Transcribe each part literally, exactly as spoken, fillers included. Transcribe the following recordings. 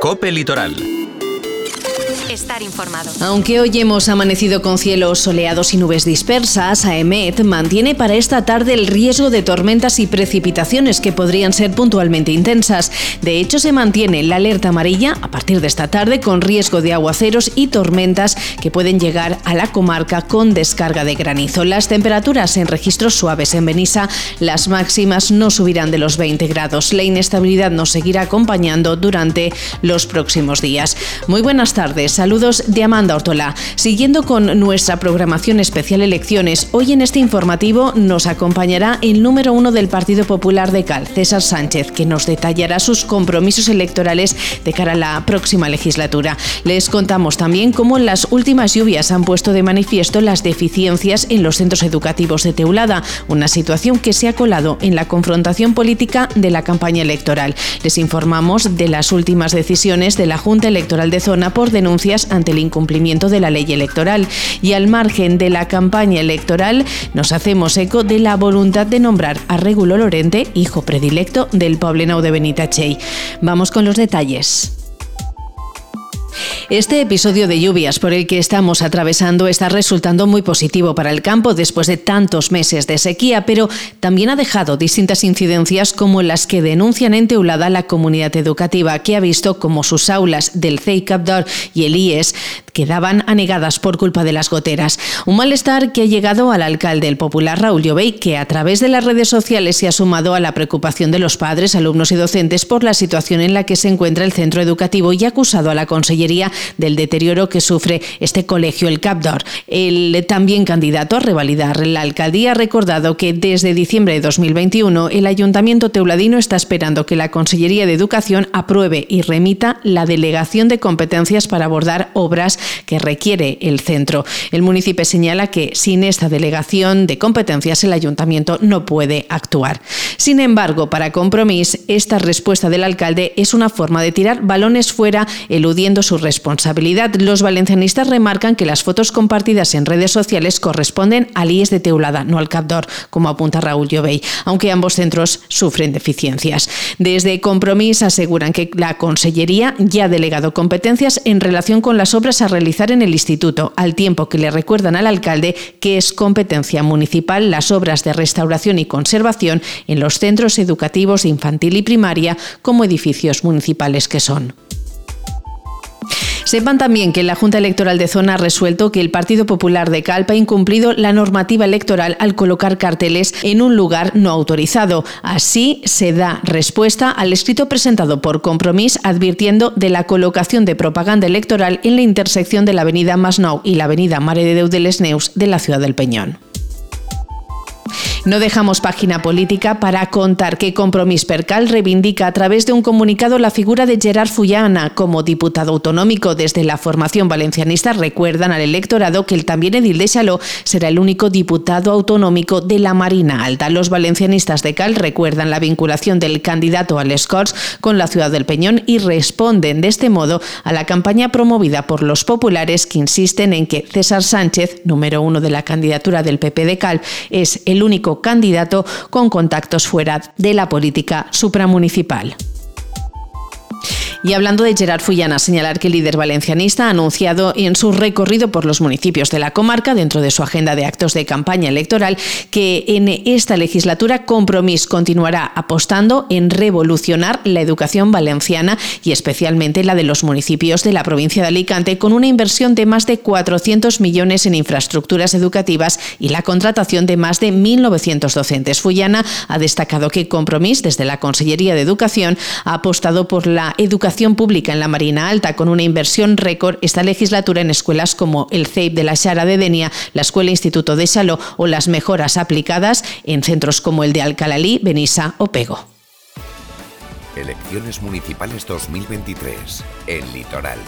COPE Litoral. Estar informado. Aunque hoy hemos amanecido con cielos soleados y nubes dispersas, AEMET mantiene para esta tarde el riesgo de tormentas y precipitaciones que podrían ser puntualmente intensas. De hecho, se mantiene la alerta amarilla a partir de esta tarde con riesgo de aguaceros y tormentas que pueden llegar a la comarca con descarga de granizo. Las temperaturas en registros suaves en Benissa, las máximas no subirán de los veinte grados. La inestabilidad nos seguirá acompañando durante los próximos días. Muy buenas tardes. Saludos de Amanda Ortola. Siguiendo con nuestra programación especial elecciones, hoy en este informativo nos acompañará el número uno del Partido Popular de Cal, César Sánchez, que nos detallará sus compromisos electorales de cara a la próxima legislatura. Les contamos también cómo las últimas lluvias han puesto de manifiesto las deficiencias en los centros educativos de Teulada, una situación que se ha colado en la confrontación política de la campaña electoral. Les informamos de las últimas decisiones de la Junta Electoral de Zona por denuncias ante el incumplimiento de la ley electoral. Y al margen de la campaña electoral, nos hacemos eco de la voluntad de nombrar a Regulo Lorente, hijo predilecto del poblenou de Benitatxell. Vamos con los detalles. Este episodio de lluvias por el que estamos atravesando está resultando muy positivo para el campo después de tantos meses de sequía, pero también ha dejado distintas incidencias como las que denuncian en Teulada la comunidad educativa, que ha visto como sus aulas del C E I Capdor y el I E S quedaban anegadas por culpa de las goteras. Un malestar que ha llegado al alcalde, el popular Raúl Llobey, que a través de las redes sociales se ha sumado a la preocupación de los padres, alumnos y docentes por la situación en la que se encuentra el centro educativo y ha acusado a la Consellería del deterioro que sufre este colegio, el Capdor. El también candidato a revalidar la alcaldía ha recordado que desde diciembre de dos mil veintiuno el Ayuntamiento teuladino está esperando que la Consellería de Educación apruebe y remita la delegación de competencias para abordar obras que requiere el centro. El municipio señala que sin esta delegación de competencias el Ayuntamiento no puede actuar. Sin embargo, para Compromís, esta respuesta del alcalde es una forma de tirar balones fuera, eludiendo su responsabilidad. Los valencianistas remarcan que las fotos compartidas en redes sociales corresponden al I E S de Teulada, no al Capdor, como apunta Raúl Llobey, aunque ambos centros sufren deficiencias. Desde Compromís aseguran que la Consellería ya ha delegado competencias en relación con las obras a realizar en el instituto, al tiempo que le recuerdan al alcalde que es competencia municipal las obras de restauración y conservación en los centros educativos de infantil y primaria como edificios municipales que son. Sepan también que la Junta Electoral de Zona ha resuelto que el Partido Popular de Calpe ha incumplido la normativa electoral al colocar carteles en un lugar no autorizado. Así se da respuesta al escrito presentado por Compromís advirtiendo de la colocación de propaganda electoral en la intersección de la avenida Masnou y la avenida Mare de Déu de les Neus de la ciudad del Peñón. No dejamos página política para contar que Compromís per Cal reivindica a través de un comunicado la figura de Gerard Fullana como diputado autonómico. Desde la formación valencianista recuerdan al electorado que el también edil de Xaló será el único diputado autonómico de la Marina Alta. Los valencianistas de Cal recuerdan la vinculación del candidato a les Corts con la ciudad del Peñón y responden de este modo a la campaña promovida por los populares que insisten en que César Sánchez, número uno de la candidatura del P P de Cal, es el único candidato con contactos fuera de la política supramunicipal. Y hablando de Gerard Fullana, señalar que el líder valencianista ha anunciado en su recorrido por los municipios de la comarca, dentro de su agenda de actos de campaña electoral, que en esta legislatura Compromís continuará apostando en revolucionar la educación valenciana y especialmente la de los municipios de la provincia de Alicante, con una inversión de más de cuatrocientos millones en infraestructuras educativas y la contratación de más de mil novecientos docentes. Fullana ha destacado que Compromís, desde la Consellería de Educación, ha apostado por la educación pública en la Marina Alta, con una inversión récord esta legislatura en escuelas como el C E I P de la Xara de Denia, la Escuela Instituto de Xaló o las mejoras aplicadas en centros como el de Alcalalí, Benissa o Pego. Elecciones municipales dos mil veintitrés, el Litoral.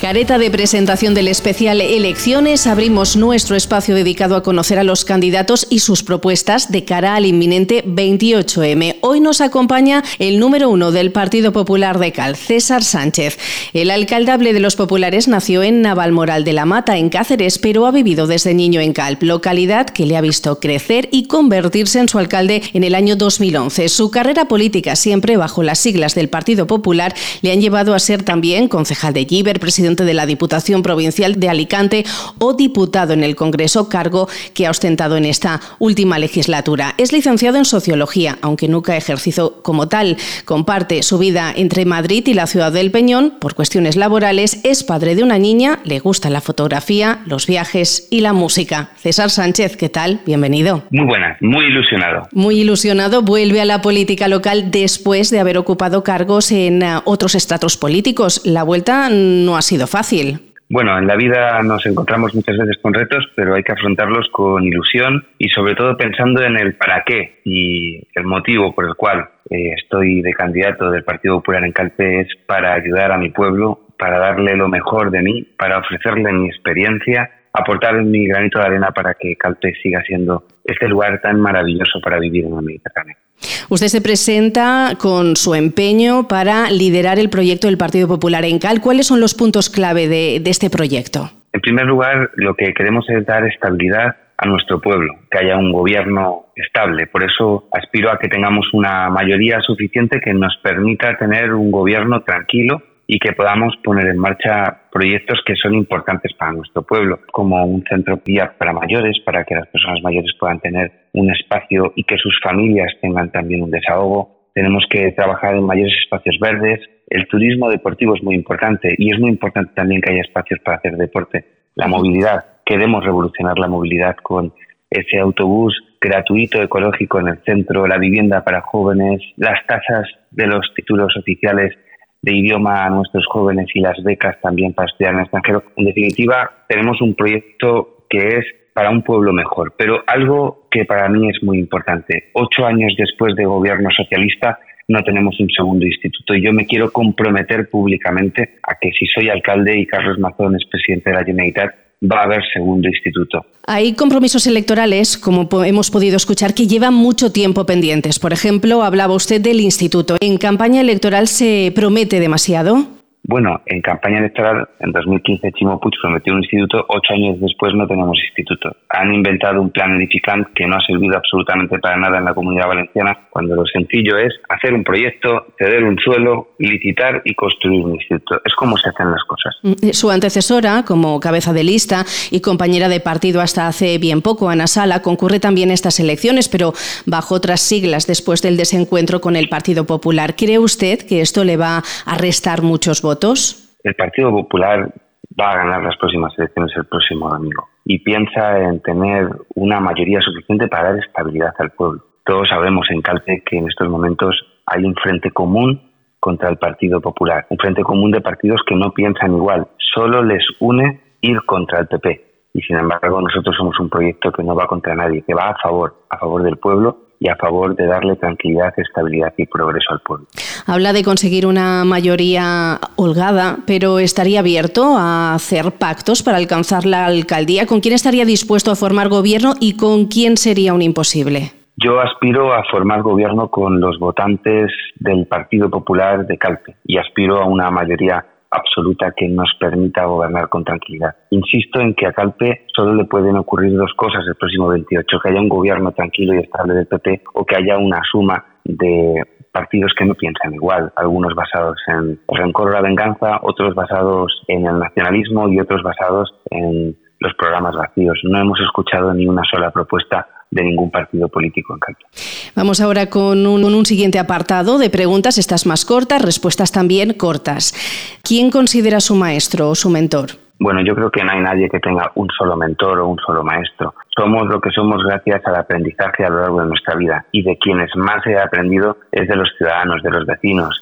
Careta de presentación del especial Elecciones, abrimos nuestro espacio dedicado a conocer a los candidatos y sus propuestas de cara al inminente veintiocho eme. Hoy nos acompaña el número uno del Partido Popular de Cal, César Sánchez. El alcaldable de los populares nació en Navalmoral de la Mata, en Cáceres, pero ha vivido desde niño en Calp, localidad que le ha visto crecer y convertirse en su alcalde en el año dos mil once. Su carrera política, siempre bajo las siglas del Partido Popular, le han llevado a ser también concejal de Llíber, presidente de la Diputación Provincial de Alicante o diputado en el Congreso, cargo que ha ostentado en esta última legislatura. Es licenciado en Sociología, aunque nunca ejerció como tal. Comparte su vida entre Madrid y la ciudad del Peñón por cuestiones laborales. Es padre de una niña, le gusta la fotografía, los viajes y la música. César Sánchez, ¿qué tal? Bienvenido. Muy buenas, muy ilusionado. Muy ilusionado, vuelve a la política local después de haber ocupado cargos en uh, otros estratos políticos. La vuelta no ha sido fácil. Bueno, en la vida nos encontramos muchas veces con retos, pero hay que afrontarlos con ilusión y sobre todo pensando en el para qué y el motivo por el cual eh, estoy de candidato del Partido Popular en Calpe es para ayudar a mi pueblo, para darle lo mejor de mí, para ofrecerle mi experiencia, aportar mi granito de arena para que Calpe siga siendo este lugar tan maravilloso para vivir en el Mediterráneo. Usted se presenta con su empeño para liderar el proyecto del Partido Popular en Cal. ¿Cuáles son los puntos clave de, de este proyecto? En primer lugar, lo que queremos es dar estabilidad a nuestro pueblo, que haya un gobierno estable. Por eso aspiro a que tengamos una mayoría suficiente que nos permita tener un gobierno tranquilo y que podamos poner en marcha proyectos que son importantes para nuestro pueblo, como un centro guía para mayores, para que las personas mayores puedan tener un espacio y que sus familias tengan también un desahogo. Tenemos que trabajar en mayores espacios verdes. El turismo deportivo es muy importante y es muy importante también que haya espacios para hacer deporte. La movilidad, queremos revolucionar la movilidad con ese autobús gratuito, ecológico en el centro, la vivienda para jóvenes, las tasas de los títulos oficiales de idioma a nuestros jóvenes y las becas también para estudiar en el extranjero. En definitiva, tenemos un proyecto que es para un pueblo mejor, pero algo que para mí es muy importante. Ocho años después de gobierno socialista no tenemos un segundo instituto y yo me quiero comprometer públicamente a que si soy alcalde y Carlos Mazón es presidente de la Generalitat, va a haber segundo instituto. Hay compromisos electorales, como hemos podido escuchar, que llevan mucho tiempo pendientes. Por ejemplo, hablaba usted del instituto. ¿En campaña electoral se promete demasiado? Bueno, en campaña electoral, en dos mil quince, Chimo Puig prometió un instituto, ocho años después no tenemos instituto. Han inventado un plan edificante que no ha servido absolutamente para nada en la Comunidad Valenciana, cuando lo sencillo es hacer un proyecto, ceder un suelo, licitar y construir un instituto. Es como se hacen las cosas. Su antecesora, como cabeza de lista y compañera de partido hasta hace bien poco, Ana Sala, concurre también a estas elecciones, pero bajo otras siglas después del desencuentro con el Partido Popular. ¿Cree usted que esto le va a restar muchos votos? El Partido Popular va a ganar las próximas elecciones el próximo domingo y piensa en tener una mayoría suficiente para dar estabilidad al pueblo. Todos sabemos en Calpe que en estos momentos hay un frente común contra el Partido Popular, un frente común de partidos que no piensan igual, solo les une ir contra el P P. Y sin embargo nosotros somos un proyecto que no va contra nadie, que va a favor, a favor del pueblo y a favor de darle tranquilidad, estabilidad y progreso al pueblo. Habla de conseguir una mayoría holgada, pero ¿estaría abierto a hacer pactos para alcanzar la alcaldía? ¿Con quién estaría dispuesto a formar gobierno y con quién sería un imposible? Yo aspiro a formar gobierno con los votantes del Partido Popular de Calpe y aspiro a una mayoría absoluta que nos permita gobernar con tranquilidad. Insisto en que a Calpe solo le pueden ocurrir dos cosas el próximo veintiocho, que haya un gobierno tranquilo y estable del P P o que haya una suma de partidos que no piensan igual, algunos basados en el rencor o la venganza, otros basados en el nacionalismo y otros basados en los programas vacíos. No hemos escuchado ni una sola propuesta de ningún partido político en Calpe. Vamos ahora con un, un siguiente apartado de preguntas, estas más cortas, respuestas también cortas. ¿Quién considera su maestro o su mentor? Bueno, yo creo que no hay nadie que tenga un solo mentor o un solo maestro. Somos lo que somos gracias al aprendizaje a lo largo de nuestra vida y de quienes más he aprendido es de los ciudadanos, de los vecinos.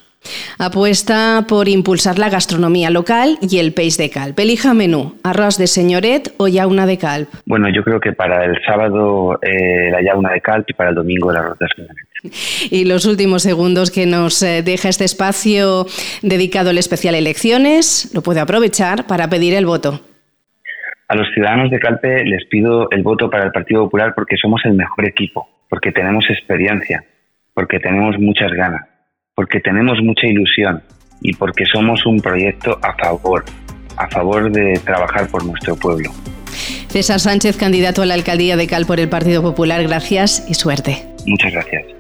Apuesta por impulsar la gastronomía local y el peix de Calp. Elija menú, arroz de senyoret o llauna de Calp. Bueno, yo creo que para el sábado eh, la llauna de Calp y para el domingo el arroz de senyoret. Y los últimos segundos que nos deja este espacio dedicado al especial elecciones, lo puede aprovechar para pedir el voto. A los ciudadanos de Calpe les pido el voto para el Partido Popular porque somos el mejor equipo, porque tenemos experiencia, porque tenemos muchas ganas, porque tenemos mucha ilusión y porque somos un proyecto a favor, a favor de trabajar por nuestro pueblo. César Sánchez, candidato a la alcaldía de Cal por el Partido Popular, gracias y suerte. Muchas gracias.